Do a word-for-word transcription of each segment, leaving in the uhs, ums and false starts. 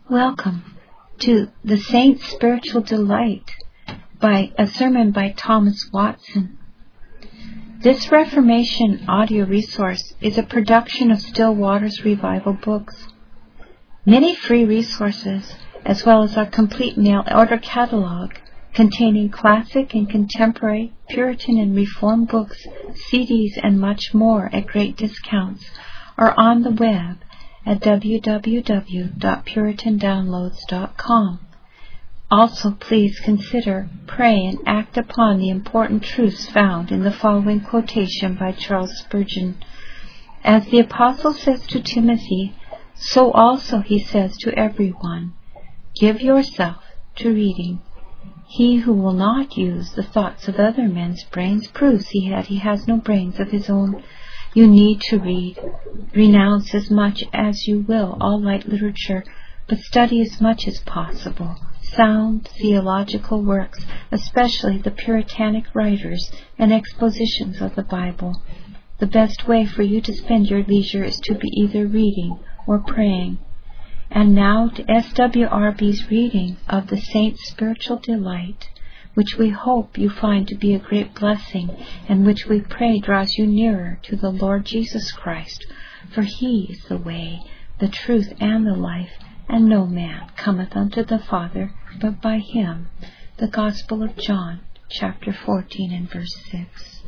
Welcome to The Saint's Spiritual Delight, by a sermon by Thomas Watson. This Reformation audio resource is a production of Still Waters Revival Books. Many free resources, as well as our complete mail order catalog containing classic and contemporary Puritan and Reformed books, C Ds, and much more at great discounts, are on the web at w w w dot puritan downloads dot com. Also, please consider, pray, and act upon the important truths found in the following quotation by Charles Spurgeon. As the Apostle says to Timothy, so also he says to everyone, give yourself to reading. He who will not use the thoughts of other men's brains proves he that he has no brains of his own. You need to read. Renounce as much as you will all light literature, but study as much as possible sound theological works, especially the Puritanic writers and expositions of the Bible. The best way for you to spend your leisure is to be either reading or praying. And now to S W R B's reading of The Saint's Spiritual Delight, which we hope you find to be a great blessing, and which we pray draws you nearer to the Lord Jesus Christ, for He is the way, the truth, and the life, and no man cometh unto the Father but by Him. The Gospel of John, chapter fourteen and verse six.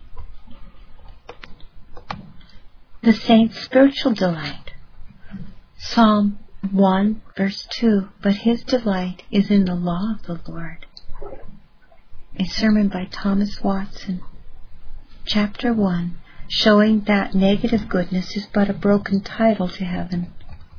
The Saint's Spiritual Delight. Psalm one, verse two, but his delight is in the law of the Lord. A sermon by Thomas Watson. Chapter one, showing that negative goodness is but a broken title to heaven.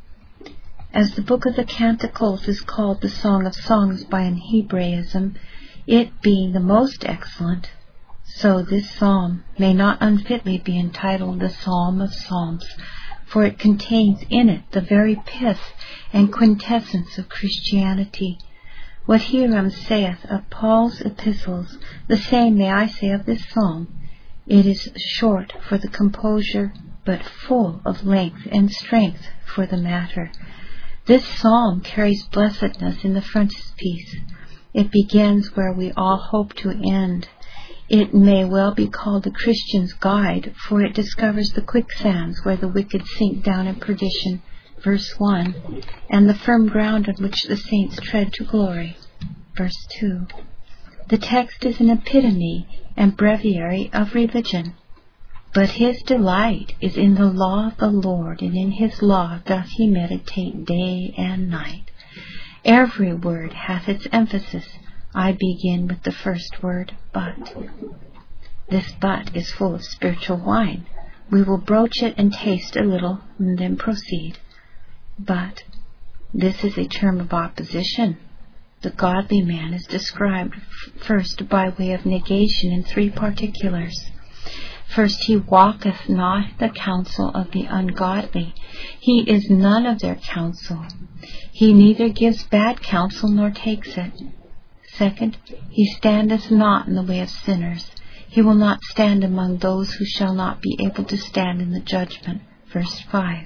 As the Book of the Canticles is called the Song of Songs by an Hebraism, it being the most excellent, so this psalm may not unfitly be entitled the Psalm of Psalms, for it contains in it the very pith and quintessence of Christianity. What Hiram saith of Paul's epistles, the same may I say of this psalm. It is short for the composure, but full of length and strength for the matter. This psalm carries blessedness in the frontispiece. It begins where we all hope to end. It may well be called the Christian's guide, for it discovers the quicksands where the wicked sink down in perdition, verse one, and the firm ground on which the saints tread to glory, verse two. The text is an epitome and breviary of religion. But his delight is in the law of the Lord, and in his law doth he meditate day and night. Every word hath its emphasis. I begin with the first word, but. This but is full of spiritual wine. We will broach it and taste a little, and then proceed. But this is a term of opposition. The godly man is described f- first by way of negation in three particulars. First, he walketh not the counsel of the ungodly. He is none of their counsel. He neither gives bad counsel nor takes it. Second, he standeth not in the way of sinners. He will not stand among those who shall not be able to stand in the judgment. Verse five.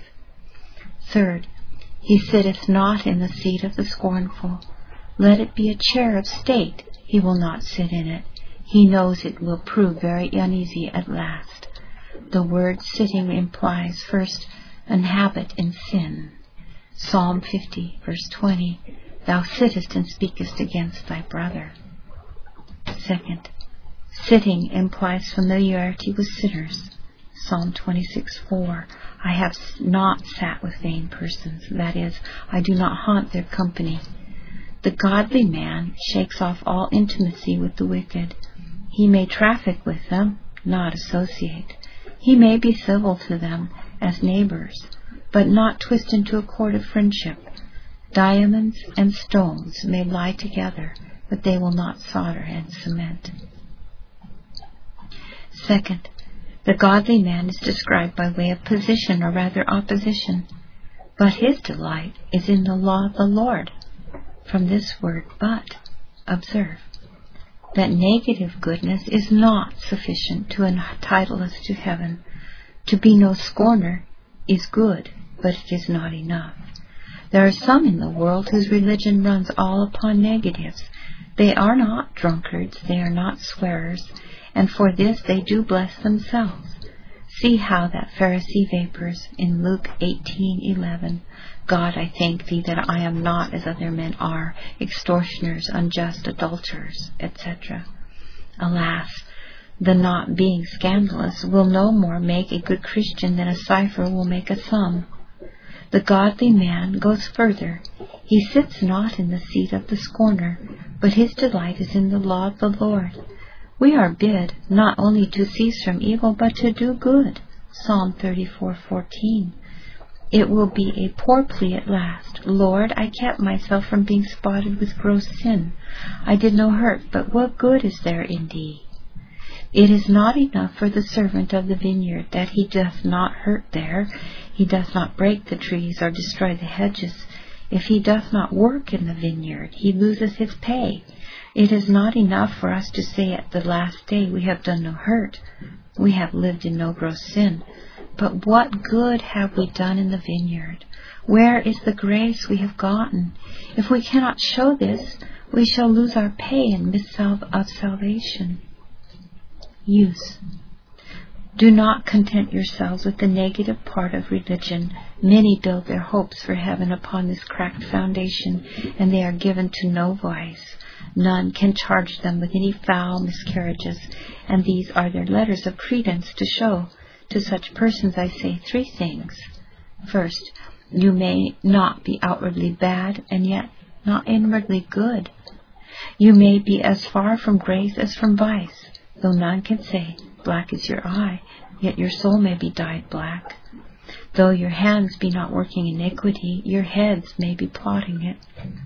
Third, he sitteth not in the seat of the scornful. Let it be a chair of state, he will not sit in it. He knows it will prove very uneasy at last. The word sitting implies first an habit in sin. Psalm fifty, verse twenty, thou sittest and speakest against thy brother. Second, sitting implies familiarity with sinners. Psalm twenty-six, four, I have not sat with vain persons, that is, I do not haunt their company. The godly man shakes off all intimacy with the wicked. He may traffic with them, not associate. He may be civil to them as neighbors, but not twist into a cord of friendship. Diamonds and stones may lie together, but they will not solder and cement. Second, the godly man is described by way of position, or rather opposition. But his delight is in the law of the Lord. From this word but, observe that negative goodness is not sufficient to entitle us to heaven. To be no scorner is good, but it is not enough. There are some in the world whose religion runs all upon negatives. They are not drunkards, they are not swearers, and for this they do bless themselves. See how that Pharisee vapors in Luke eighteen eleven. God, I thank thee that I am not as other men are, extortioners, unjust, adulterers, et cetera. Alas, the not being scandalous will no more make a good Christian than a cipher will make a sum. The godly man goes further. He sits not in the seat of the scorner, but his delight is in the law of the Lord. We are bid not only to cease from evil, but to do good. Psalm thirty-four fourteen. It will be a poor plea at last. Lord, I kept myself from being spotted with gross sin. I did no hurt, but what good is there in thee? It is not enough for the servant of the vineyard that he doth not hurt there. He doth not break the trees or destroy the hedges. If he doth not work in the vineyard, he loseth his pay. It is not enough for us to say at the last day, we have done no hurt. We have lived in no gross sin. But what good have we done in the vineyard? Where is the grace we have gotten? If we cannot show this, we shall lose our pay and miss salve of salvation. Use. Do not content yourselves with the negative part of religion. Many build their hopes for heaven upon this cracked foundation, and they are given to no vice. None can charge them with any foul miscarriages, and these are their letters of credence to show. To such persons I say three things. First, you may not be outwardly bad, and yet not inwardly good. You may be as far from grace as from vice. Though none can say, black is your eye, yet your soul may be dyed black. Though your hands be not working iniquity, your heads may be plotting it.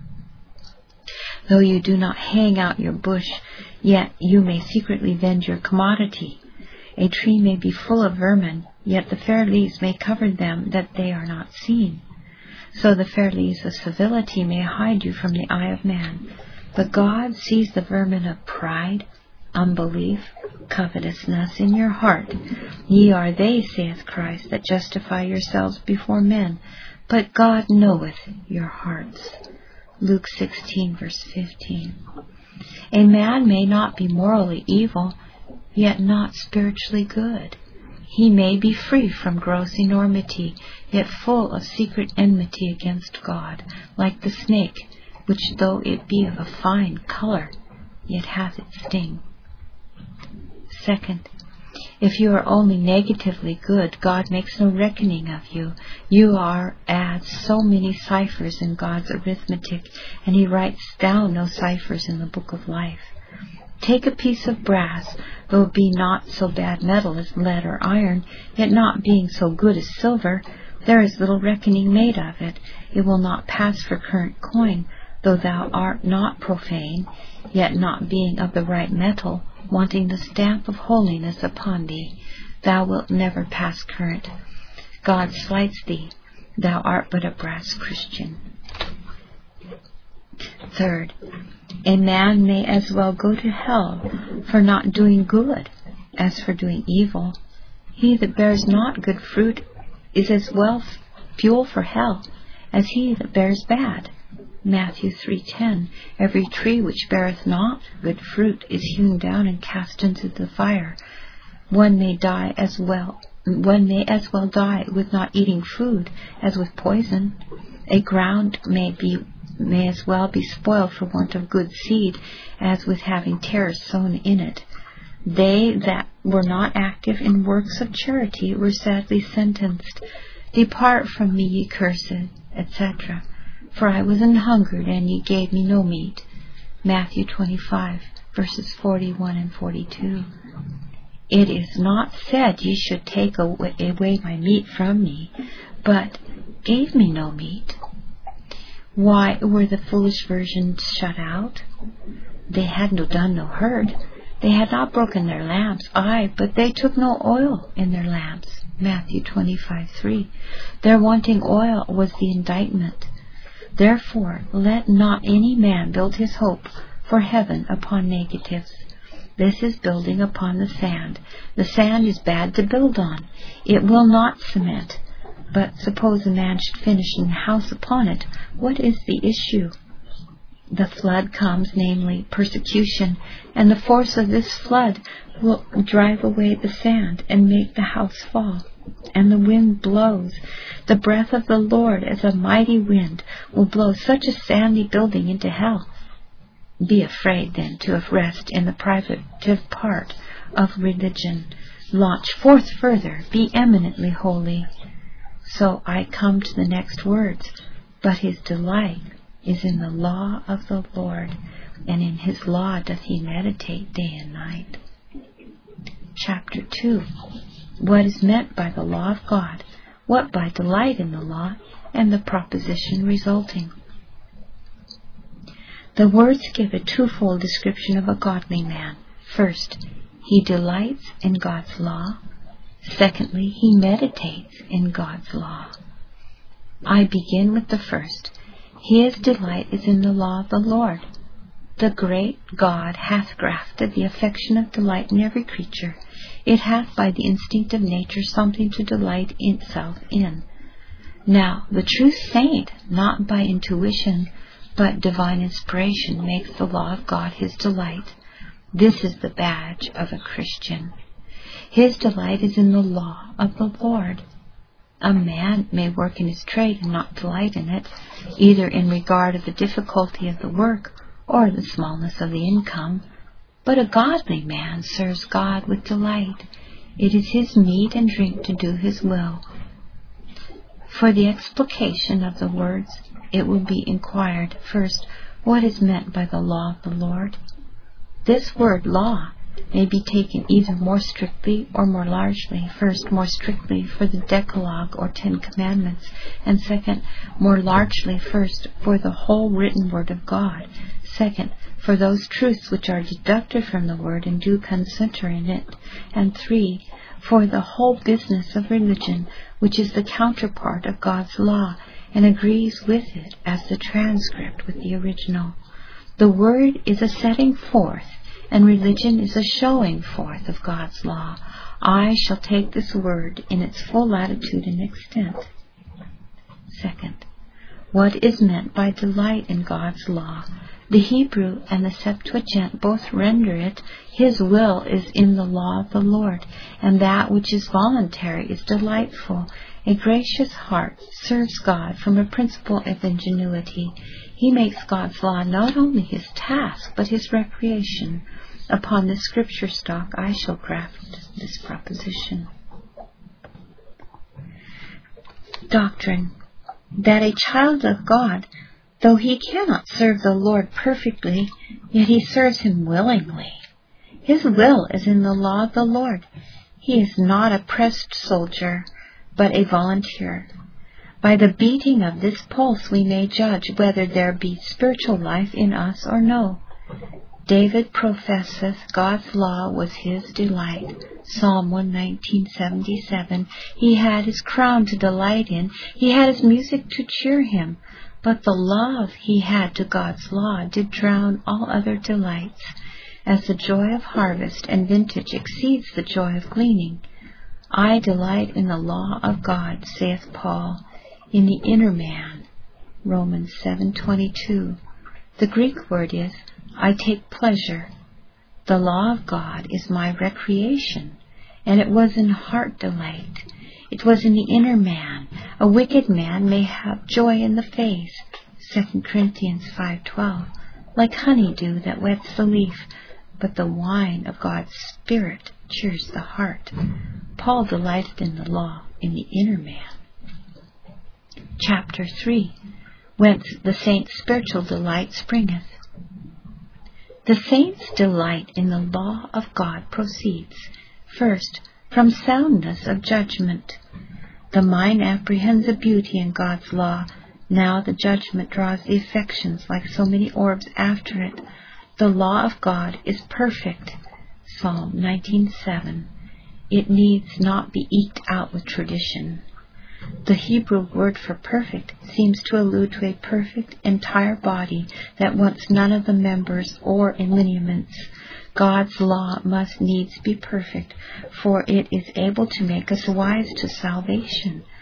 Though you do not hang out your bush, yet you may secretly vend your commodity. A tree may be full of vermin, yet the fair leaves may cover them that they are not seen. So the fair leaves of civility may hide you from the eye of man. But God sees the vermin of pride, unbelief, covetousness in your heart. Ye are they, saith Christ, that justify yourselves before men, but God knoweth your hearts. Luke sixteen, verse fifteen. A man may not be morally evil, yet not spiritually good. He may be free from gross enormity, yet full of secret enmity against God, like the snake, which though it be of a fine color, yet hath its sting. Second, if you are only negatively good, God makes no reckoning of you. You are as so many ciphers in God's arithmetic, and He writes down no ciphers in the book of life. Take a piece of brass, though it be not so bad metal as lead or iron, yet not being so good as silver, there is little reckoning made of it. It will not pass for current coin, though thou art not profane, yet not being of the right metal, wanting the stamp of holiness upon thee, thou wilt never pass current. God slights thee, thou art but a brass Christian. Third, a man may as well go to hell for not doing good as for doing evil. He that bears not good fruit is as well fuel for hell as he that bears bad. Matthew three ten. Every tree which beareth not good fruit is hewn down and cast into the fire. One may die as well. One may as well die with not eating food as with poison. A ground may be may as well be spoiled for want of good seed as with having tares sown in it. They that were not active in works of charity were sadly sentenced. Depart from me, ye cursed, et cetera. For I was an hungered, and ye gave me no meat. Matthew twenty-five, verses forty-one and forty-two. It is not said ye should take away my meat from me, but gave me no meat. Why were the foolish virgins shut out? They had no done no hurt. They had not broken their lamps, aye, but they took no oil in their lamps. Matthew twenty-five, three. Their wanting oil was the indictment. Therefore, let not any man build his hope for heaven upon negatives. This is building upon the sand. The sand is bad to build on. It will not cement. But suppose a man should finish an house upon it, what is the issue? The flood comes, namely persecution, and the force of this flood will drive away the sand and make the house fall. And the wind blows. The breath of the Lord, as a mighty wind, will blow such a sandy building into hell. Be afraid, then, to rest in the privative part of religion. Launch forth further. Be eminently holy. So I come to the next words. But his delight is in the law of the Lord, and in his law doth he meditate day and night. Chapter two. What is meant by the law of God? What by delight in the law, and the proposition resulting? The words give a twofold description of a godly man. First, he delights in God's law. Secondly, he meditates in God's law. I begin with the first. His delight is in the law of the Lord. The great God hath grafted the affection of delight in every creature. It hath by the instinct of nature something to delight itself in. Now, the true saint, not by intuition, but divine inspiration, makes the law of God his delight. This is the badge of a Christian. His delight is in the law of the Lord. A man may work in his trade and not delight in it, either in regard of the difficulty of the work or the smallness of the income. But a godly man serves God with delight. It is his meat and drink to do his will. For the explication of the words, it will be inquired, first, what is meant by the law of the Lord? This word law may be taken either more strictly or more largely. First, more strictly for the Decalogue or Ten Commandments, and second, more largely, first, for the whole written word of God. Second, for those truths which are deducted from the word and do concenter in it. And three, for the whole business of religion, which is the counterpart of God's law, and agrees with it as the transcript with the original. The word is a setting forth, and religion is a showing forth of God's law. I shall take this word in its full latitude and extent. Second, what is meant by delight in God's law? The Hebrew and the Septuagint both render it, his will is in the law of the Lord, and that which is voluntary is delightful. A gracious heart serves God from a principle of ingenuity. He makes God's law not only his task, but his recreation. Upon this scripture stock I shall graft this proposition. Doctrine. That a child of God, though he cannot serve the Lord perfectly, yet he serves him willingly. His will is in the law of the Lord. He is not a pressed soldier, but a volunteer. By the beating of this pulse we may judge whether there be spiritual life in us or no. David professeth God's law was his delight. Psalm one nineteen seventy-seven. He had his crown to delight in. He had his music to cheer him. But the love he had to God's law did drown all other delights, as the joy of harvest and vintage exceeds the joy of gleaning. I delight in the law of God, saith Paul, in the inner man. Romans seven twenty-two. The Greek word is, I take pleasure. The law of God is my recreation, and it was in heart delight. It was in the inner man. A wicked man may have joy in the face, Second Corinthians five twelve, like honeydew that wets the leaf, but the wine of God's Spirit cheers the heart. Paul delighted in the law in the inner man. Chapter three. Whence the saint's spiritual delight springeth. The saint's delight in the law of God proceeds, first, from soundness of judgment. The mind apprehends a beauty in God's law. Now the judgment draws the affections like so many orbs after it. The law of God is perfect. Psalm nineteen seven. It needs not be eked out with tradition. The Hebrew word for perfect seems to allude to a perfect entire body that wants none of the members or lineaments. God's law must needs be perfect, for it is able to make us wise to salvation.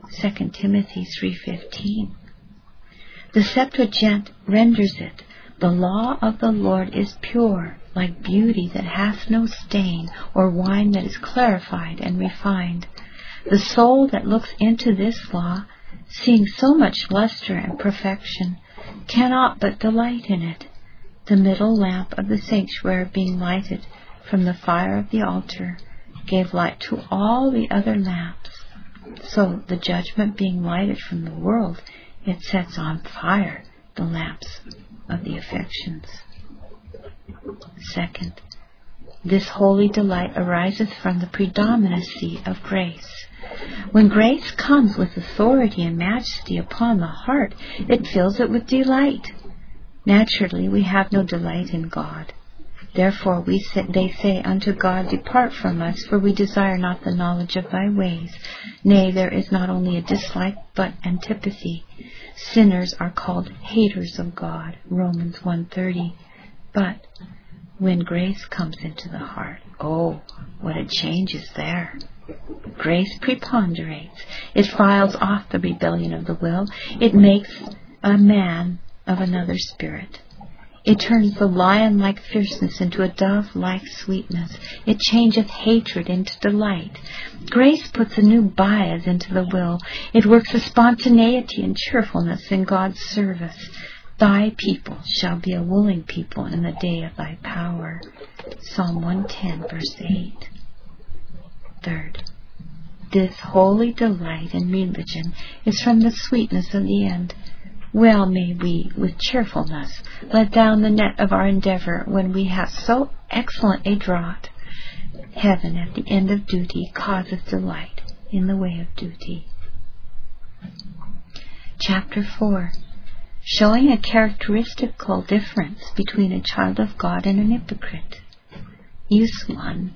Second Timothy three fifteen. The Septuagint renders it, the law of the Lord is pure, like beauty that hath no stain, or wine that is clarified and refined. The soul that looks into this law, seeing so much luster and perfection, cannot but delight in it. The middle lamp of the sanctuary being lighted from the fire of the altar gave light to all the other lamps. So the judgment being lighted from the world, it sets on fire the lamps of the affections. Second, this holy delight ariseth from the predominancy of grace. When grace comes with authority and majesty upon the heart, it fills it with delight. Naturally, we have no delight in God. Therefore we say, they say unto God, Depart from us, for we desire not the knowledge of thy ways. Nay, there is not only a dislike, but antipathy. Sinners are called haters of God, Romans one thirty. But when grace comes into the heart, oh, what a change is there. Grace preponderates. It files off the rebellion of the will. It makes a man of another spirit. It turns the lion-like fierceness into a dove-like sweetness. It changeth hatred into delight. Grace puts a new bias into the will. It works a spontaneity and cheerfulness in God's service. Thy people shall be a willing people in the day of thy power. Psalm one ten, verse eight. Third, this holy delight in religion is from the sweetness of the end. Well may we, with cheerfulness, let down the net of our endeavor when we have so excellent a draught. Heaven at the end of duty causeth delight in the way of duty. Chapter four. Showing a characteristical difference between a child of God and an hypocrite. Use one.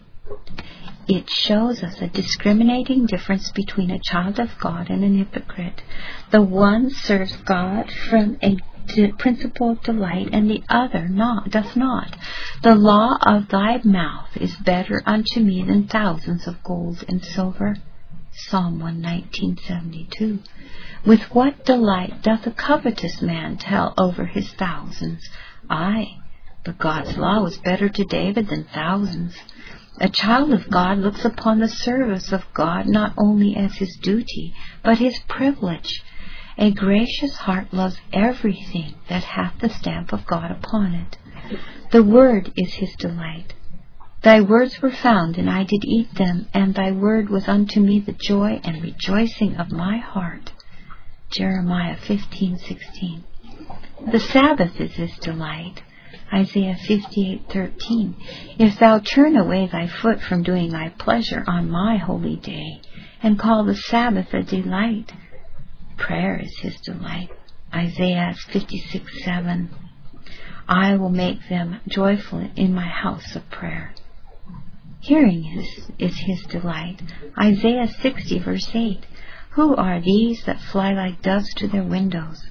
It shows us a discriminating difference between a child of God and an hypocrite. The one serves God from a principle of delight, and the other not, does not. The law of thy mouth is better unto me than thousands of gold and silver. Psalm one nineteen seventy-two. With what delight doth a covetous man tell over his thousands? Aye, but God's law was better to David than thousands. A child of God looks upon the service of God not only as his duty, but his privilege. A gracious heart loves everything that hath the stamp of God upon it. The word is his delight. Thy words were found, and I did eat them, and thy word was unto me the joy and rejoicing of my heart. Jeremiah fifteen sixteen. The Sabbath is his delight. Isaiah fifty-eight thirteen. If thou turn away thy foot from doing thy pleasure on my holy day, and call the Sabbath a delight, prayer is his delight. Isaiah fifty-six seven. I will make them joyful in my house of prayer. Hearing is, is his delight. Isaiah sixty verse eight. Who are these that fly like doves to their windows?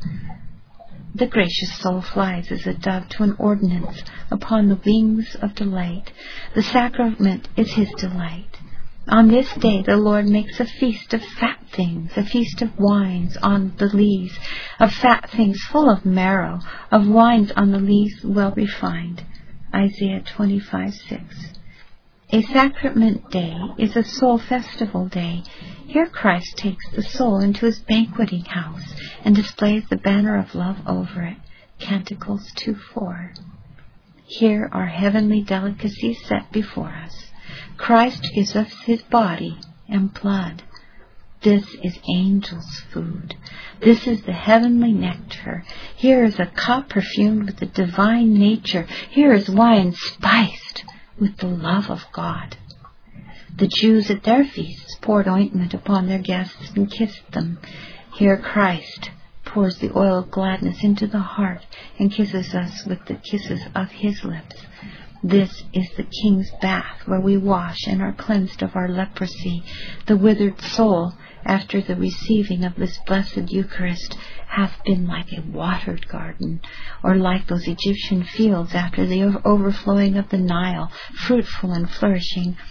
The gracious soul flies as a dove to an ordinance upon the wings of delight. The sacrament is his delight. On this day the Lord makes a feast of fat things, a feast of wines on the lees, of fat things full of marrow, of wines on the lees well refined. Isaiah twenty-five six. A sacrament day is a soul festival day. Here Christ takes the soul into his banqueting house and displays the banner of love over it. Canticles two four. Here are heavenly delicacies set before us. Christ gives us his body and blood. This is angels' food. This is the heavenly nectar. Here is a cup perfumed with the divine nature. Here is wine spiced with the love of God. The Jews at their feasts poured ointment upon their guests and kissed them. Here Christ pours the oil of gladness into the heart and kisses us with the kisses of his lips. This is the King's bath, where we wash and are cleansed of our leprosy. The withered soul, after the receiving of this blessed Eucharist, hath been like a watered garden, or like those Egyptian fields after the overflowing of the Nile, fruitful and flourishing.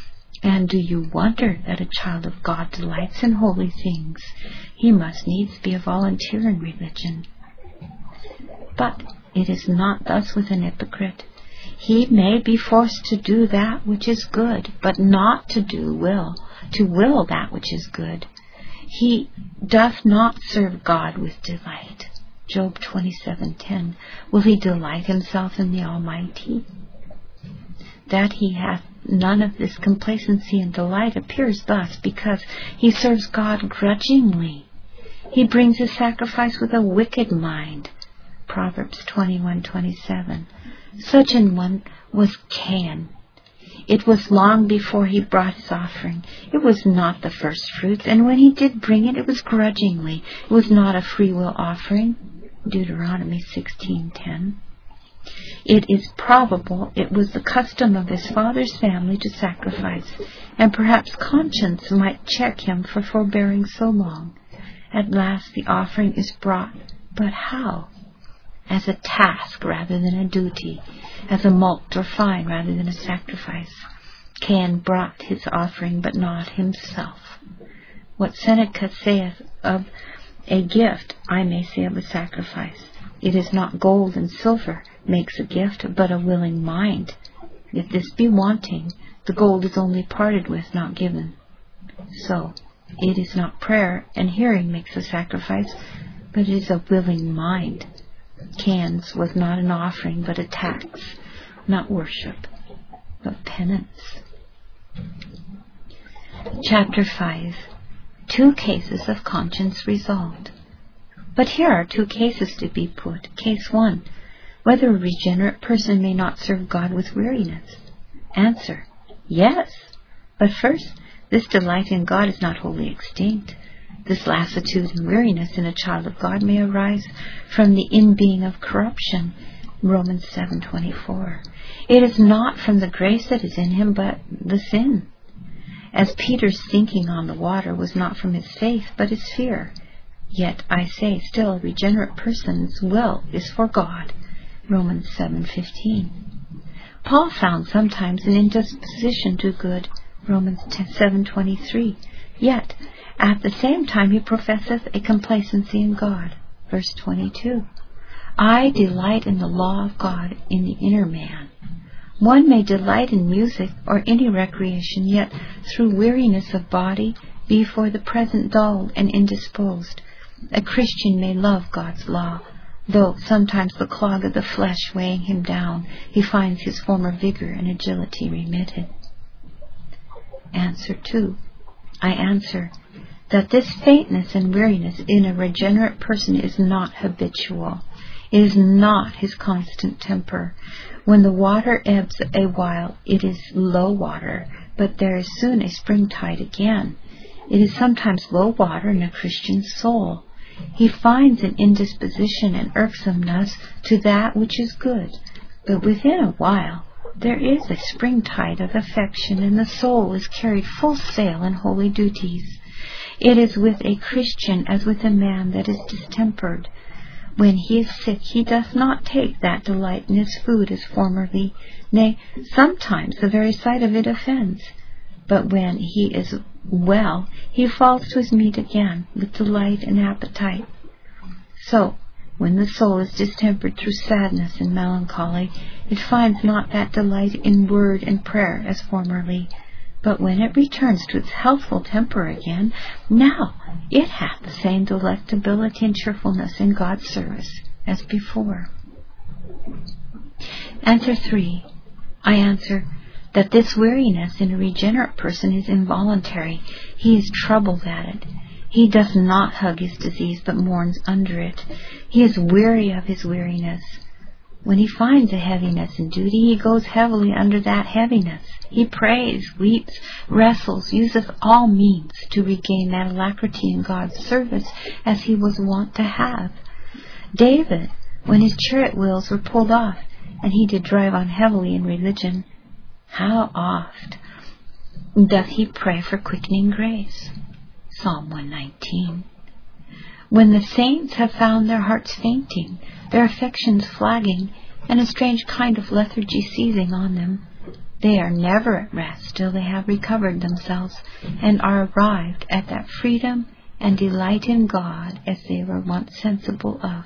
And do you wonder that a child of God delights in holy things? He must needs be a volunteer in religion. But it is not thus with an hypocrite. He may be forced to do that which is good, but not to do will, to will that which is good. He doth not serve God with delight. Job twenty-seven ten. Will he delight himself in the Almighty? That he hath none of this complacency and delight appears thus, because he serves God grudgingly. He brings his sacrifice with a wicked mind. Proverbs twenty-one twenty-seven. Such an one was Cain. It was long before he brought his offering. It was not the first fruits, and when he did bring it, it was grudgingly. It was not a free will offering. Deuteronomy sixteen ten. It is probable it was the custom of his father's family to sacrifice, and perhaps conscience might check him for forbearing so long. At last the offering is brought, but how? As a task rather than a duty, as a mulct or fine rather than a sacrifice. Cain brought his offering, but not himself. What Seneca saith of a gift, I may say of a sacrifice. It is not gold and silver makes a gift, but a willing mind. If this be wanting, the gold is only parted with, not given. So, it is not prayer and hearing makes a sacrifice, but it is a willing mind. Cain's was not an offering, but a tax, not worship, but penance. Chapter five. Two cases of conscience resolved. But here are two cases to be put. Case one, whether a regenerate person may not serve God with weariness. Answer, yes. But first, this delight in God is not wholly extinct. This lassitude and weariness in a child of God may arise from the in-being of corruption. Romans seven twenty-four. It is not from the grace that is in him, but the sin. As Peter's sinking on the water was not from his faith, but his fear. Yet, I say, still a regenerate person's will is for God. Romans seven fifteen. Paul found sometimes an indisposition to good. Romans seven twenty-three. Yet, at the same time he professeth a complacency in God. Verse twenty-two. I delight in the law of God in the inner man. One may delight in music or any recreation, yet through weariness of body be for the present dulled and indisposed. A Christian may love God's law, though sometimes the clog of the flesh weighing him down, he finds his former vigor and agility remitted. Answer two. I answer that this faintness and weariness in a regenerate person is not habitual. It is not his constant temper. When the water ebbs a while, it is low water, but there is soon a springtide again. It is sometimes low water in a Christian's soul. He finds an indisposition and irksomeness to that which is good, but within a while there is a springtide of affection, and the soul is carried full sail in holy duties. It is with a Christian as with a man that is distempered. When he is sick, he doth not take that delight in his food as formerly. Nay, sometimes the very sight of it offends. But when he is well, he falls to his meat again, with delight and appetite. So, when the soul is distempered through sadness and melancholy, it finds not that delight in word and prayer as formerly. But when it returns to its healthful temper again, now it hath the same delectability and cheerfulness in God's service as before. Answer three. I answer that this weariness in a regenerate person is involuntary. He is troubled at it. He doth not hug his disease, but mourns under it. He is weary of his weariness. When he finds a heaviness in duty, he goes heavily under that heaviness. He prays, weeps, wrestles, useth all means to regain that alacrity in God's service as he was wont to have. David, when his chariot wheels were pulled off, and he did drive on heavily in religion, how oft doth he pray for quickening grace? Psalm one nineteen. When the saints have found their hearts fainting, their affections flagging, and a strange kind of lethargy seizing on them, They are never at rest till they have recovered themselves and are arrived at that freedom and delight in God as they were once sensible of.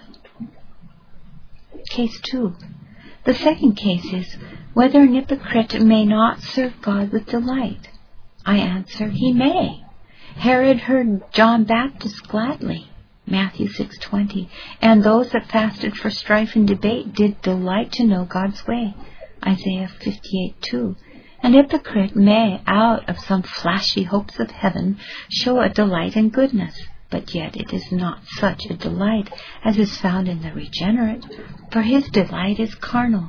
Case two. The second case is whether an hypocrite may not serve God with delight. I answer, he may. Herod heard John Baptist gladly, Matthew six twenty, and those that fasted for strife and debate did delight to know God's way, Isaiah fifty-eight two. An hypocrite may, out of some flashy hopes of heaven, show a delight in goodness, but yet it is not such a delight as is found in the regenerate, for his delight is carnal.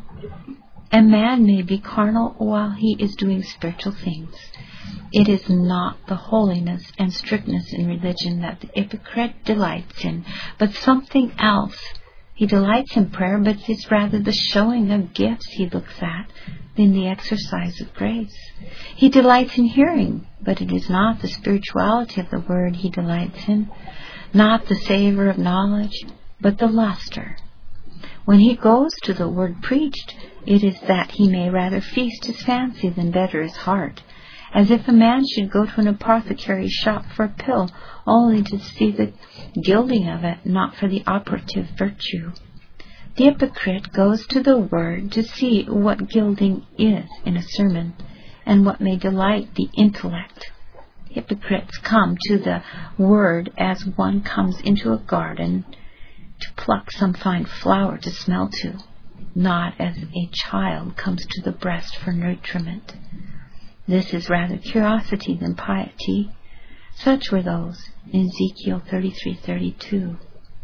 A man may be carnal while he is doing spiritual things. It is not the holiness and strictness in religion that the hypocrite delights in, but something else. He delights in prayer, but it is rather the showing of gifts he looks at than the exercise of grace. He delights in hearing, but it is not the spirituality of the word he delights in, not the savor of knowledge, but the luster. When he goes to the word preached, it is that he may rather feast his fancy than better his heart, as if a man should go to an apothecary's shop for a pill, only to see the gilding of it, not for the operative virtue. The hypocrite goes to the Word to see what gilding is in a sermon, and what may delight the intellect. Hypocrites come to the Word as one comes into a garden to pluck some fine flower to smell to, not as a child comes to the breast for nutriment. This is rather curiosity than piety. Such were those in Ezekiel thirty-three thirty-two.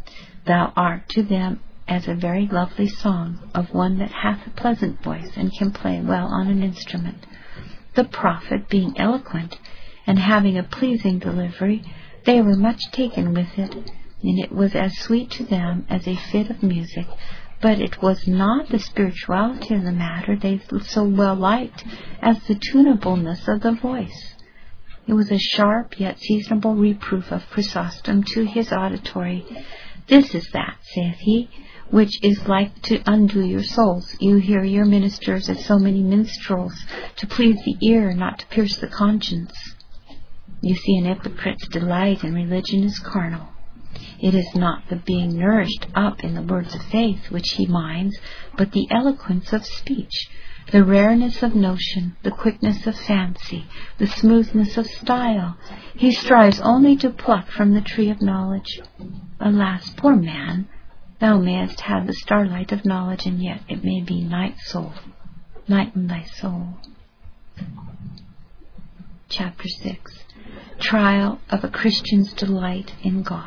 Thou art to them as a very lovely song of one that hath a pleasant voice and can play well on an instrument. The prophet being eloquent and having a pleasing delivery, they were much taken with it, and it was as sweet to them as a fit of music. But it was not the spirituality of the matter they so well liked as the tunableness of the voice. It was a sharp yet seasonable reproof of Chrysostom to his auditory. This is that, saith he, which is like to undo your souls. You hear your ministers as so many minstrels, to please the ear, not to pierce the conscience. You see, an hypocrite's delight in religion is carnal. It is not the being nourished up in the words of faith which he minds, but the eloquence of speech, the rareness of notion, the quickness of fancy, the smoothness of style. He strives only to pluck from the tree of knowledge. Alas, poor man, thou mayest have the starlight of knowledge, and yet it may be night soul, night in thy soul. Chapter six. Trial of a Christian's delight in God.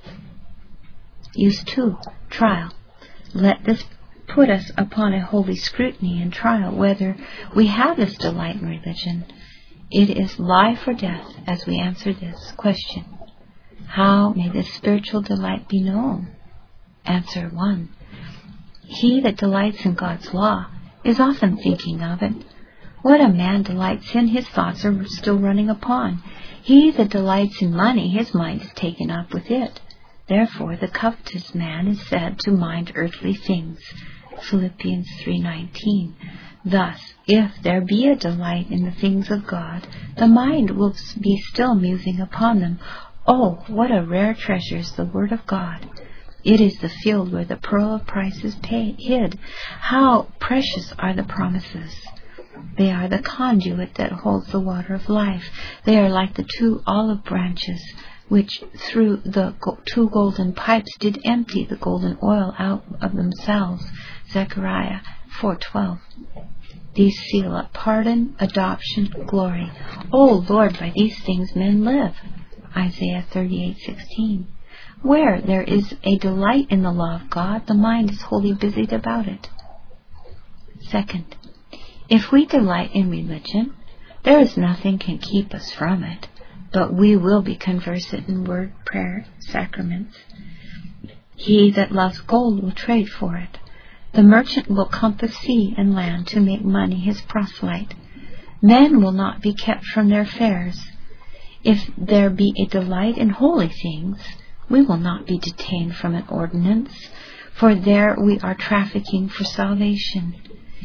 Use two. Trial. Let this put us upon a holy scrutiny and trial whether we have this delight in religion. It is life or death as we answer this question. How may this spiritual delight be known? Answer one. He that delights in God's law is often thinking of it. What a man delights in, his thoughts are still running upon. He that delights in money, his mind is taken up with it. Therefore the covetous man is said to mind earthly things. Philippians three nineteen. Thus, if there be a delight in the things of God, the mind will be still musing upon them. Oh, what a rare treasure is the Word of God! It is the field where the pearl of price is pay- hid. How precious are the promises! They are the conduit that holds the water of life. They are like the two olive branches, which through the two golden pipes did empty the golden oil out of themselves. Zechariah four twelve. These seal up pardon, adoption, glory. O Lord, by these things men live. Isaiah thirty-eight sixteen. Where there is a delight in the law of God, the mind is wholly busied about it. Second, if we delight in religion, there is nothing can keep us from it, but we will be conversant in word, prayer, sacraments. He that loves gold will trade for it. The merchant will compass sea and land to make money his proselyte. Men will not be kept from their fares. If there be a delight in holy things, we will not be detained from an ordinance, for there we are trafficking for salvation.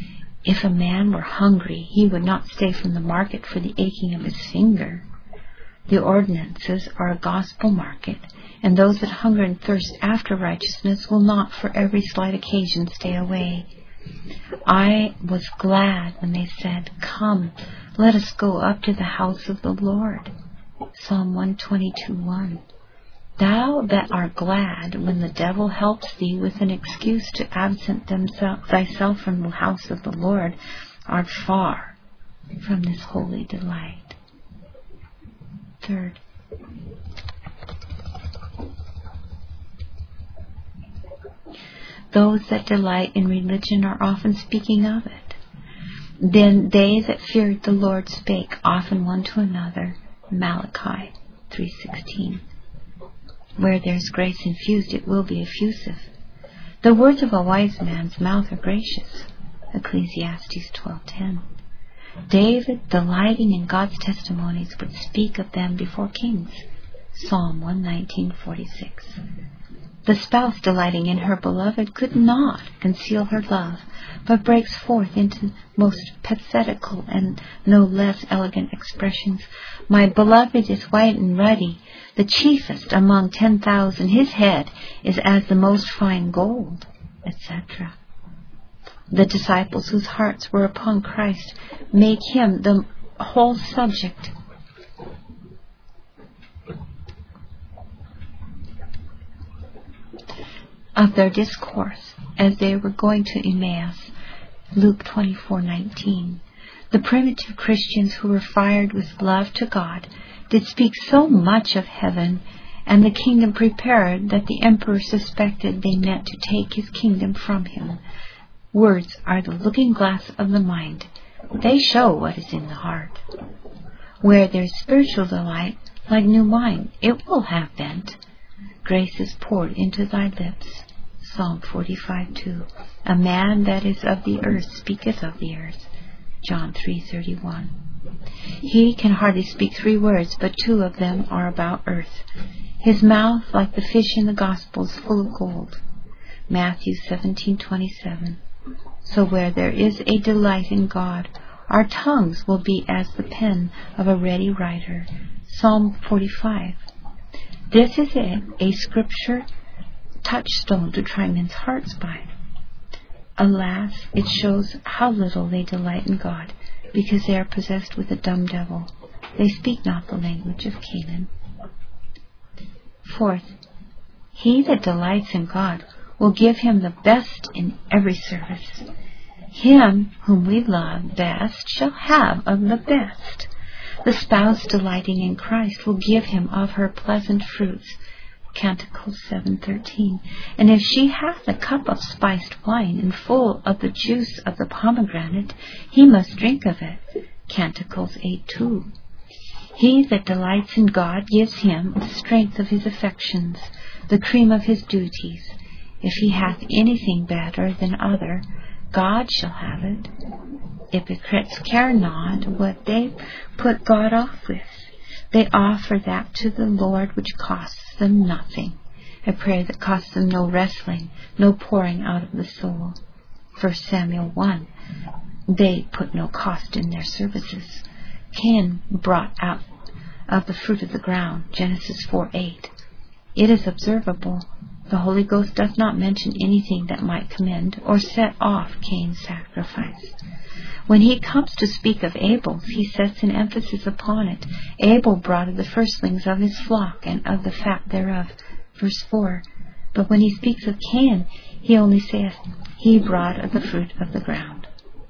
If a man were hungry, he would not stay from the market for the aching of his finger. The ordinances are a gospel market, and those that hunger and thirst after righteousness will not for every slight occasion stay away. I was glad when they said, "Come, let us go up to the house of the Lord." Psalm one twenty-two, one. Thou that art glad when the devil helps thee with an excuse to absent thyself from the house of the Lord, art far from this holy delight. Third, those that delight in religion are often speaking of it. Then they that feared the Lord spake often one to another. Malachi three sixteen. Where there's grace infused, it will be effusive. The words of a wise man's mouth are gracious. Ecclesiastes twelve ten. David, delighting in God's testimonies, would speak of them before kings. Psalm one nineteen forty-six. The spouse delighting in her beloved could not conceal her love, but breaks forth into most pathetical and no less elegant expressions. My beloved is white and ruddy, the chiefest among ten thousand. His head is as the most fine gold, et cetera. The disciples whose hearts were upon Christ make him the whole subject of their discourse as they were going to Emmaus. Luke twenty-four nineteen. The primitive Christians who were fired with love to God did speak so much of heaven and the kingdom prepared that the emperor suspected they meant to take his kingdom from him. Words are the looking glass of the mind. They show what is in the heart. Where there is spiritual delight, like new wine, it will have vent. Grace is poured into thy lips. Psalm forty-five two. A man that is of the earth speaketh of the earth. John three thirty-one. He can hardly speak three words, but two of them are about earth. His mouth, like the fish in the Gospels, full of gold. Matthew seventeen twenty-seven. So where there is a delight in God, our tongues will be as the pen of a ready writer. Psalm forty-five. This is a, a scripture touchstone to try men's hearts by. Alas, it shows how little they delight in God, because they are possessed with a dumb devil. They speak not the language of Canaan. Fourth, he that delights in God will give him the best in every service. Him whom we love best shall have of the best. The spouse delighting in Christ will give him of her pleasant fruits. Canticles seven thirteen. And if she hath a cup of spiced wine and full of the juice of the pomegranate, he must drink of it. Canticles eight two. He that delights in God gives him the strength of his affections, the cream of his duties. If he hath anything better than other, God shall have it. Hypocrites care not what they put God off with. They offer that to the Lord which costs them nothing, a prayer that costs them no wrestling, no pouring out of the soul. First Samuel one. They put no cost in their services. Cain brought out of the fruit of the ground. Genesis four eight. It is observable, the Holy Ghost does not mention anything that might commend or set off Cain's sacrifice. When he comes to speak of Abel's, he sets an emphasis upon it. Abel brought of the firstlings of his flock and of the fat thereof. Verse four. But when he speaks of Cain, he only saith, he brought of the fruit of the ground.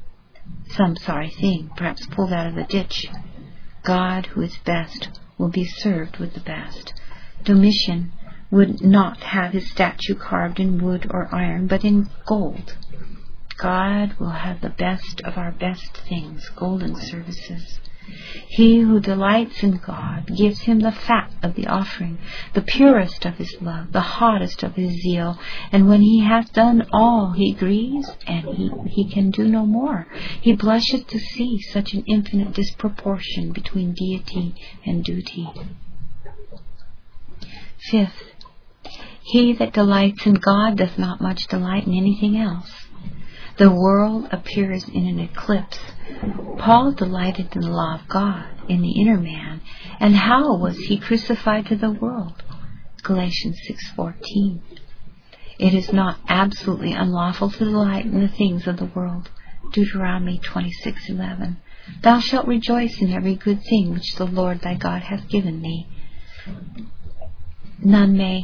Some sorry thing, perhaps pulled out of the ditch. God, who is best, will be served with the best. Domitian would not have his statue carved in wood or iron, but in gold. God will have the best of our best things, golden services. He who delights in God gives him the fat of the offering, the purest of his love, the hottest of his zeal. And when he hath done all, he grieves, and he, he can do no more. He blushes to see such an infinite disproportion between deity and duty. Fifth, he that delights in God does not much delight in anything else. The world appears in an eclipse. Paul delighted in the law of God, in the inner man, and how was he crucified to the world? Galatians six fourteen. It is not absolutely unlawful to delight in the things of the world. Deuteronomy twenty-six eleven. Thou shalt rejoice in every good thing which the Lord thy God hath given thee. None may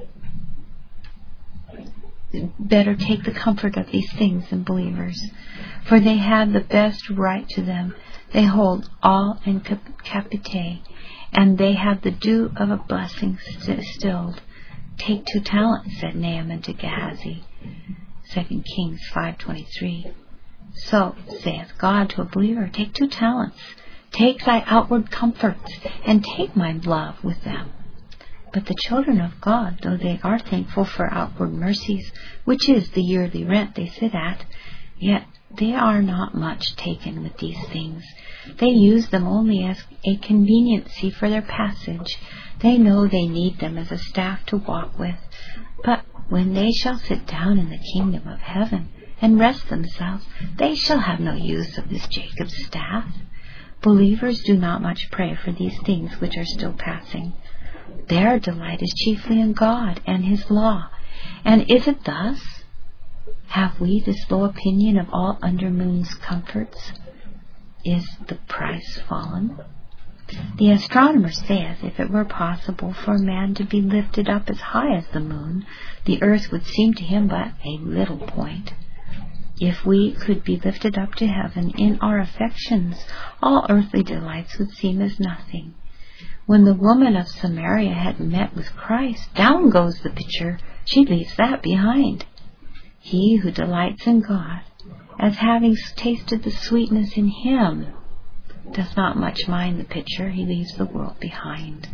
better take the comfort of these things than believers, for they have the best right to them. They hold all in capite, and they have the dew of a blessing stilled. Take two talents, said Naaman to Gehazi. Second Kings five twenty-three. So saith God to a believer, take two talents, take thy outward comforts, and take my love with them. But the children of God, though they are thankful for outward mercies, which is the yearly rent they sit at, yet they are not much taken with these things. They use them only as a conveniency for their passage. They know they need them as a staff to walk with. But when they shall sit down in the kingdom of heaven and rest themselves, they shall have no use of this Jacob's staff. Believers do not much pray for these things which are still passing. Their delight is chiefly in God and His law. And is it thus? Have we this low opinion of all under moon's comforts? Is the price fallen? The astronomer saith, if it were possible for a man to be lifted up as high as the moon, the earth would seem to him but a little point. If we could be lifted up to heaven in our affections, all earthly delights would seem as nothing. When the woman of Samaria had met with Christ, down goes the pitcher. She leaves that behind. He who delights in God, as having tasted the sweetness in Him, does not much mind the pitcher. He leaves the world behind.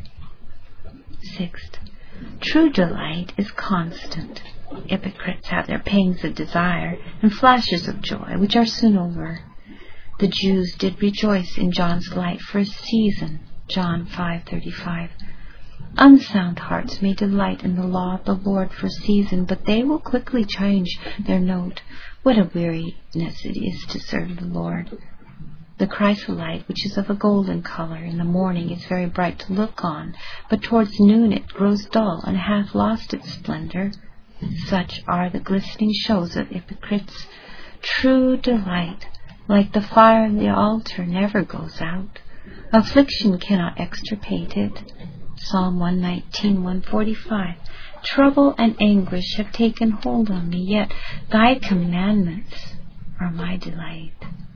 Sixth, true delight is constant. Hypocrites have their pangs of desire and flashes of joy, which are soon over. The Jews did rejoice in John's light for a season. John five thirty-five. Unsound hearts may delight in the law of the Lord for a season, but they will quickly change their note. What a weariness it is to serve the Lord. The chrysolite, which is of a golden color, in the morning is very bright to look on, but towards noon it grows dull and hath lost its splendor. Such are the glistening shows of hypocrites. True delight, like the fire on the altar, never goes out. Affliction cannot extirpate it. Psalm one nineteen, one forty-five. Trouble and anguish have taken hold on me, yet thy commandments are my delight.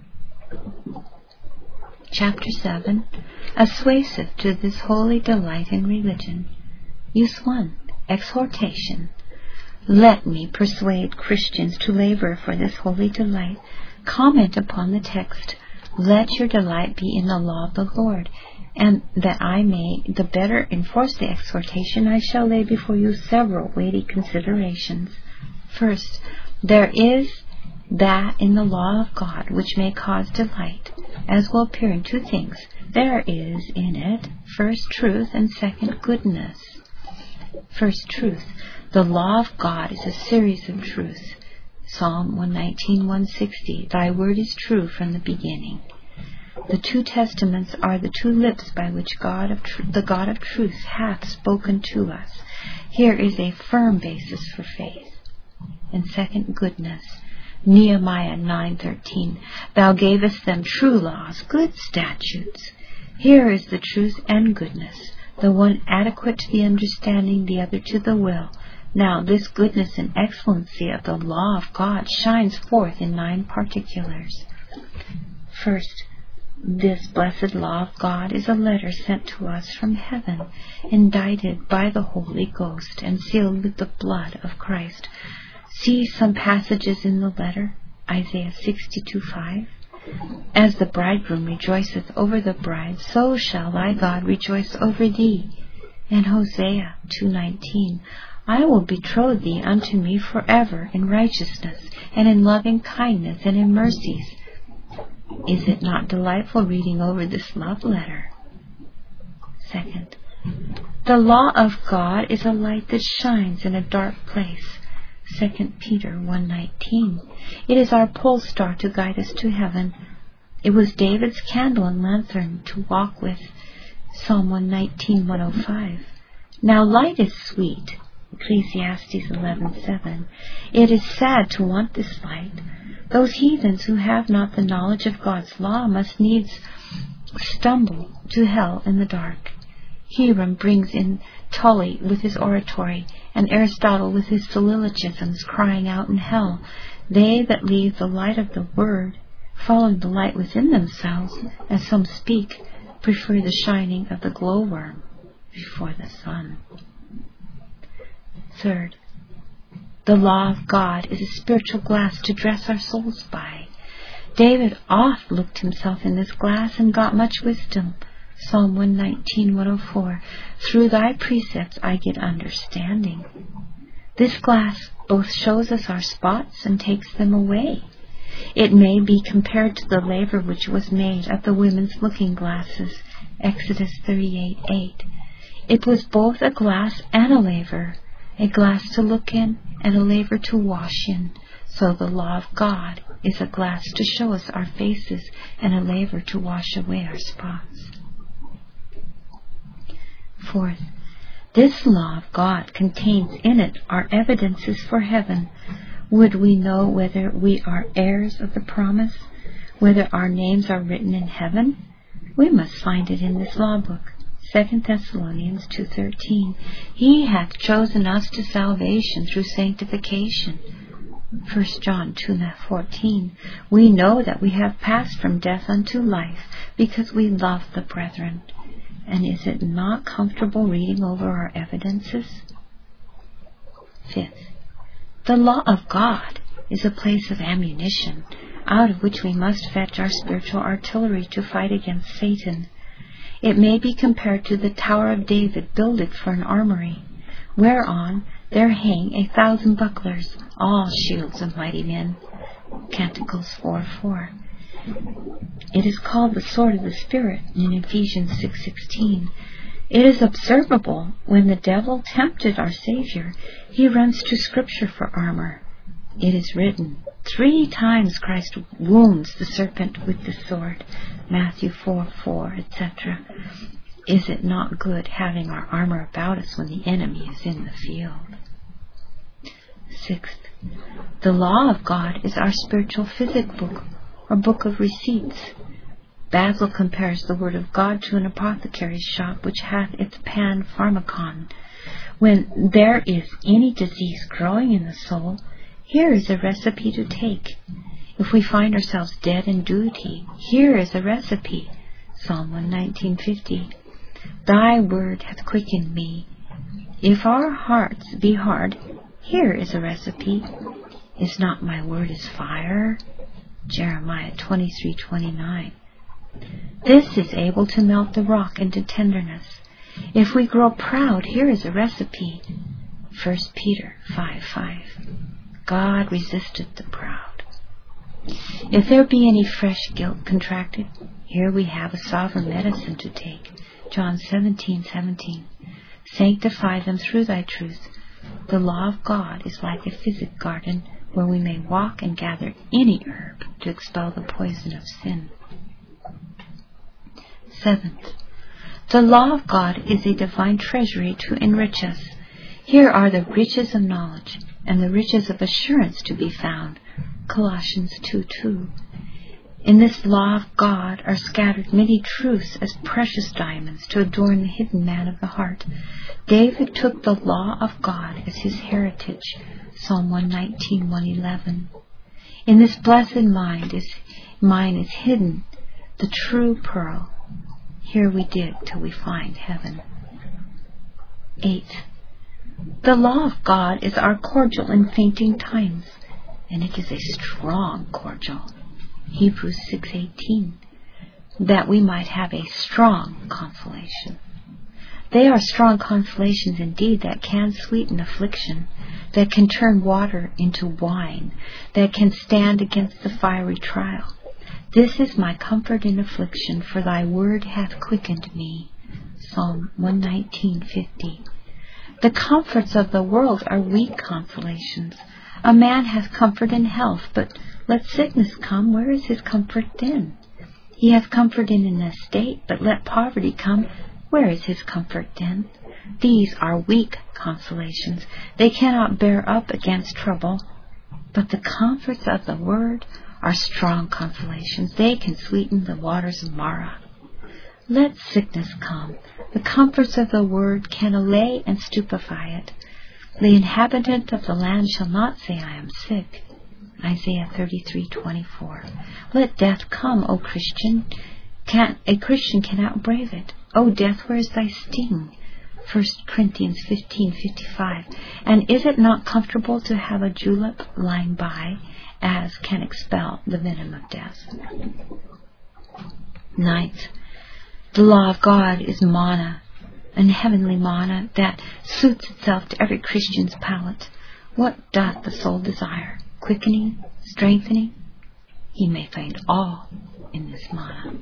Chapter seven. Assuasive to this holy delight in religion. Use one. Exhortation. Let me persuade Christians to labor for this holy delight. Comment upon the text. Let your delight be in the law of the Lord, and that I may the better enforce the exhortation, I shall lay before you several weighty considerations. First, there is that in the law of God which may cause delight, as will appear in two things. There is in it, first, truth, and second, goodness. First, truth. The law of God is a series of truths. Psalm one nineteen, one sixty. Thy word is true from the beginning. The two testaments are the two lips by which God of tr- the God of truth hath spoken to us. Here is a firm basis for faith. And second, goodness. Nehemiah nine thirteen. Thou gavest them true laws, good statutes. Here is the truth and goodness, the one adequate to the understanding, the other to the will. Now this goodness and excellency of the law of God shines forth in nine particulars. First, this blessed law of God is a letter sent to us from heaven, indited by the Holy Ghost and sealed with the blood of Christ. See some passages in the letter. Isaiah sixty-two five. As the bridegroom rejoiceth over the bride, so shall thy God rejoice over thee. And Hosea two nineteen. I will betroth thee unto me forever in righteousness, and in loving kindness, and in mercies. Is it not delightful reading over this love letter? Second, the law of God is a light that shines in a dark place. Second Peter one nineteen. It is our pole star to guide us to heaven. It was David's candle and lantern to walk with. Psalm one nineteen, one oh five. Now light is sweet. Ecclesiastes eleven seven. It is sad to want this light. Those heathens who have not the knowledge of God's law must needs stumble to hell in the dark. Hiram brings in Tully with his oratory, and Aristotle with his solilogisms, crying out in hell, they that leave the light of the word, following the light within themselves, as some speak, prefer the shining of the glowworm before the sun. Third, the law of God is a spiritual glass to dress our souls by. David oft looked himself in this glass and got much wisdom. Psalm one nineteen, one oh four. Through thy precepts I get understanding. This glass both shows us our spots and takes them away. It may be compared to the laver which was made at the women's looking glasses. Exodus thirty-eight, eight. It was both a glass and a laver, a glass to look in and a laver to wash in. So the law of God is a glass to show us our faces and a laver to wash away our spots. Fourth, this law of God contains in it our evidences for heaven. Would we know whether we are heirs of the promise, whether our names are written in heaven? We must find it in this law book. Second Thessalonians two thirteen. He hath chosen us to salvation through sanctification. First John two fourteen. We know that we have passed from death unto life because we love the brethren. And is it not comfortable reading over our evidences? Fifth, the law of God is a place of ammunition, out of which we must fetch our spiritual artillery to fight against Satan. It may be compared to the Tower of David builded for an armory, whereon there hang a thousand bucklers, all shields of mighty men. Canticles four four. It is called the sword of the Spirit in Ephesians six sixteen. It is observable when the devil tempted our Savior, he runs to Scripture for armor. It is written, three times Christ wounds the serpent with the sword, Matthew four four, et cetera. Is it not good having our armor about us when the enemy is in the field? Sixth, the law of God is our spiritual physic book, or book of receipts. Basil compares the word of God to an apothecary's shop which hath its pan pharmacon. When there is any disease growing in the soul, here is a recipe to take. If we find ourselves dead in duty, here is a recipe. Psalm one nineteen fifty. Thy word hath quickened me. If our hearts be hard, here is a recipe. Is not my word as fire? Jeremiah twenty-three twenty-nine. This is able to melt the rock into tenderness. If we grow proud, here is a recipe. First Peter five five. God resisteth the proud. If there be any fresh guilt contracted, here we have a sovereign medicine to take. John seventeen seventeen. Sanctify them through thy truth. The law of God is like a physic garden, where we may walk and gather any herb to expel the poison of sin. Seventh, the law of God is a divine treasury to enrich us. Here are the riches of knowledge and the riches of assurance to be found. Colossians two two. In this law of God are scattered many truths as precious diamonds to adorn the hidden man of the heart. David took the law of God as his heritage. Psalm one nineteen, one eleven. In this blessed mind is mine is hidden the true pearl. Here we dig till we find heaven. Eighth, the law of God is our cordial in fainting times, and it is a strong cordial. Hebrews six eighteen, that we might have a strong consolation. They are strong consolations indeed, that can sweeten affliction, that can turn water into wine, that can stand against the fiery trial. This is my comfort in affliction, for thy word hath quickened me. Psalm one nineteen fifty. The comforts of the world are weak consolations. A man has comfort in health, but let sickness come, where is his comfort then? He has comfort in an estate, but let poverty come, where is his comfort then? These are weak consolations. They cannot bear up against trouble. But the comforts of the Word are strong consolations. They can sweeten the waters of Mara. Let sickness come. The comforts of the Word can allay and stupefy it. The inhabitant of the land shall not say, I am sick. Isaiah thirty-three twenty-four. Let death come, O Christian. Can, a Christian cannot brave it. O death, where is thy sting? First Corinthians fifteen fifty-five. And is it not comfortable to have a julep lying by, as can expel the venom of death? Ninth, the law of God is manna, and heavenly manna that suits itself to every Christian's palate. What doth the soul desire? Quickening, strengthening? He may find all in this manna.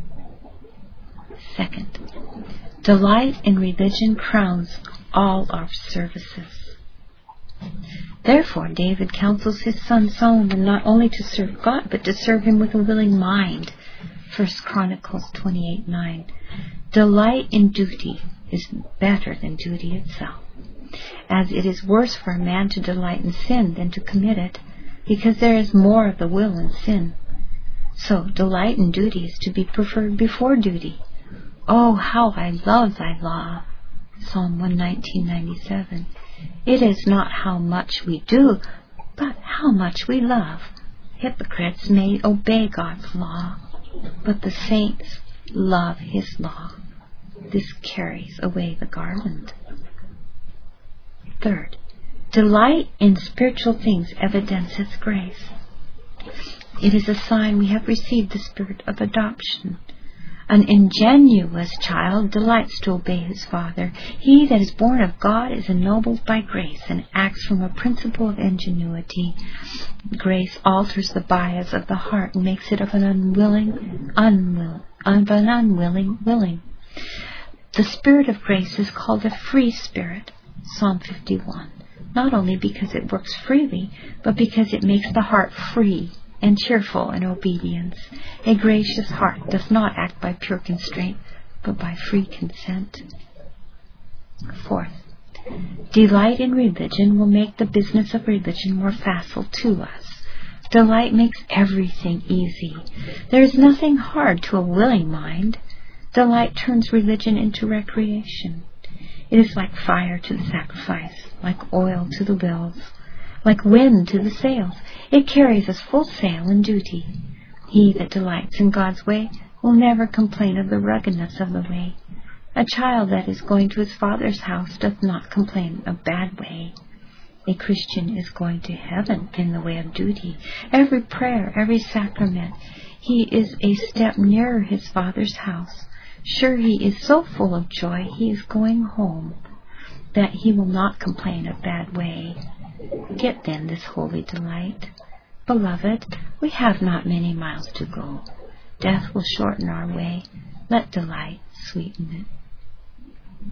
Second, delight in religion crowns all our services. Therefore, David counsels his son Solomon not only to serve God, but to serve him with a willing mind. First Chronicles twenty-eight nine. Delight in duty is better than duty itself, as it is worse for a man to delight in sin than to commit it, because there is more of the will in sin. So, delight in duty is to be preferred before duty. Oh, how I love thy law. Psalm one nineteen ninety-seven. It is not how much we do, but how much we love. Hypocrites may obey God's law, but the saints love his law. This carries away the garland. Third, delight in spiritual things evidences grace. It is a sign we have received the spirit of adoption. An ingenuous child delights to obey his father. He that is born of God is ennobled by grace and acts from a principle of ingenuity. Grace alters the bias of the heart and makes it of an unwilling, unwill, of an unwilling willing. The spirit of grace is called a free spirit, Psalm fifty-one, not only because it works freely, but because it makes the heart free and cheerful in obedience. A gracious heart does not act by pure constraint, but by free consent. Fourth, delight in religion will make the business of religion more facile to us. Delight makes everything easy. There is nothing hard to a willing mind. Delight turns religion into recreation. It is like fire to the sacrifice, like oil to the bills, like wind to the sails. It carries us full sail in duty. He that delights in God's way will never complain of the ruggedness of the way. A child that is going to his father's house doth not complain of bad way. A Christian is going to heaven in the way of duty. Every prayer, every sacrament, he is a step nearer his father's house. Sure, he is so full of joy, he is going home, that he will not complain of bad way. Get then this holy delight. Beloved, we have not many miles to go. Death will shorten our way. Let delight sweeten it.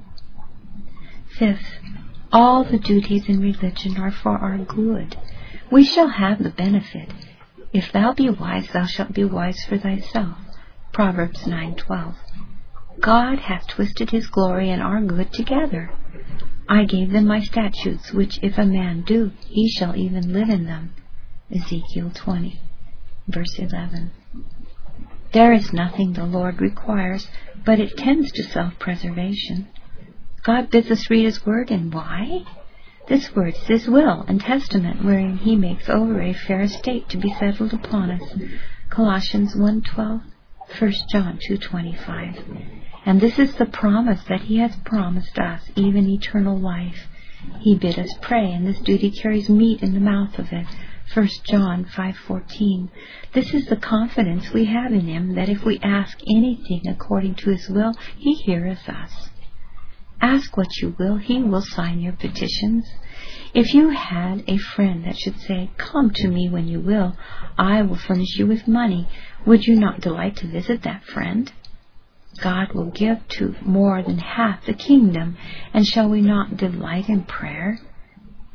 Fifth, all the duties in religion are for our good. We shall have the benefit. If thou be wise, thou shalt be wise for thyself. Proverbs nine twelve. God hath twisted his glory and our good together. I gave them my statutes, which if a man do, he shall even live in them. Ezekiel twenty, verse eleven. There is nothing the Lord requires, but it tends to self-preservation. God bids us read his word, and why? This word is his will and testament, wherein he makes over a fair estate to be settled upon us. Colossians one twelve, First John two twenty-five. And this is the promise that he has promised us, even eternal life. He bid us pray, and this duty carries meat in the mouth of it. First John five fourteen. This is the confidence we have in him, that if we ask anything according to his will, he heareth us. Ask what you will, he will sign your petitions. If you had a friend that should say, come to me when you will, I will furnish you with money, would you not delight to visit that friend? God will give to more than half the kingdom, and shall we not delight in prayer?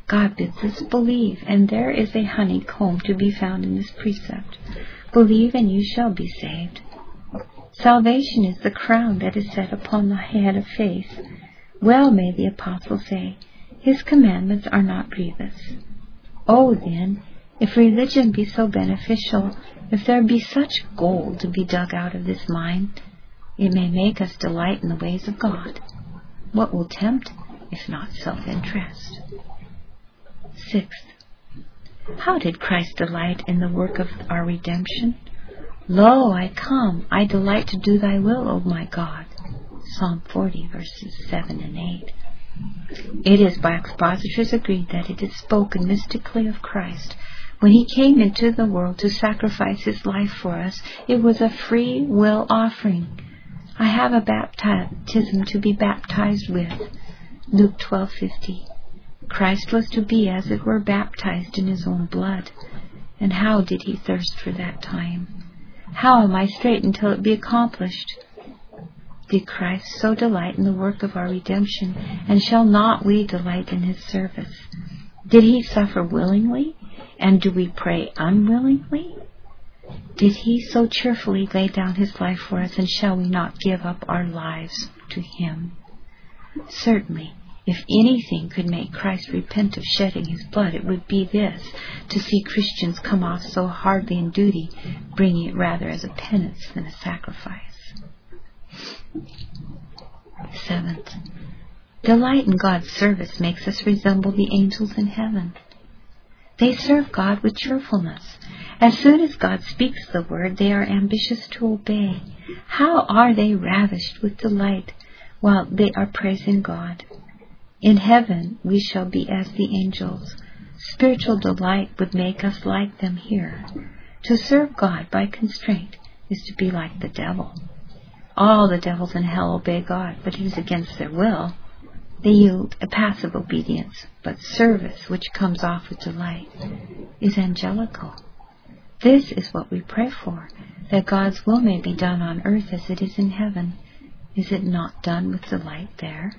God bids us believe, and there is a honeycomb to be found in this precept. Believe and you shall be saved. Salvation is the crown that is set upon the head of faith. Well may the apostle say, His commandments are not grievous. Oh, then, if religion be so beneficial, if there be such gold to be dug out of this mine, it may make us delight in the ways of God. What will tempt, if not self-interest? Sixth, how did Christ delight in the work of our redemption? Lo, I come, I delight to do thy will, O my God. Psalm forty, verses seven and eight. It is by expositors agreed that it is spoken mystically of Christ. When He came into the world to sacrifice His life for us, it was a free will offering. I have a baptism to be baptized with. Luke twelve fifty. Christ was to be, as it were, baptized in His own blood. And how did He thirst for that time? How am I straight until it be accomplished? Did Christ so delight in the work of our redemption, and shall not we delight in His service? Did He suffer willingly, and do we pray unwillingly? Did He so cheerfully lay down His life for us, and shall we not give up our lives to Him? Certainly, if anything could make Christ repent of shedding His blood, it would be this, to see Christians come off so hardly in duty, bringing it rather as a penance than a sacrifice. Seventh, delight in God's service makes us resemble the angels in heaven. They serve God with cheerfulness. As soon as God speaks the word, they are ambitious to obey. How are they ravished with delight while they are praising God? In heaven we shall be as the angels. Spiritual delight would make us like them here. To serve God by constraint is to be like the devil. All the devils in hell obey God, but it is against their will. They yield a passive obedience, but service, which comes off with delight, is angelical. This is what we pray for, that God's will may be done on earth as it is in heaven. Is it not done with delight there?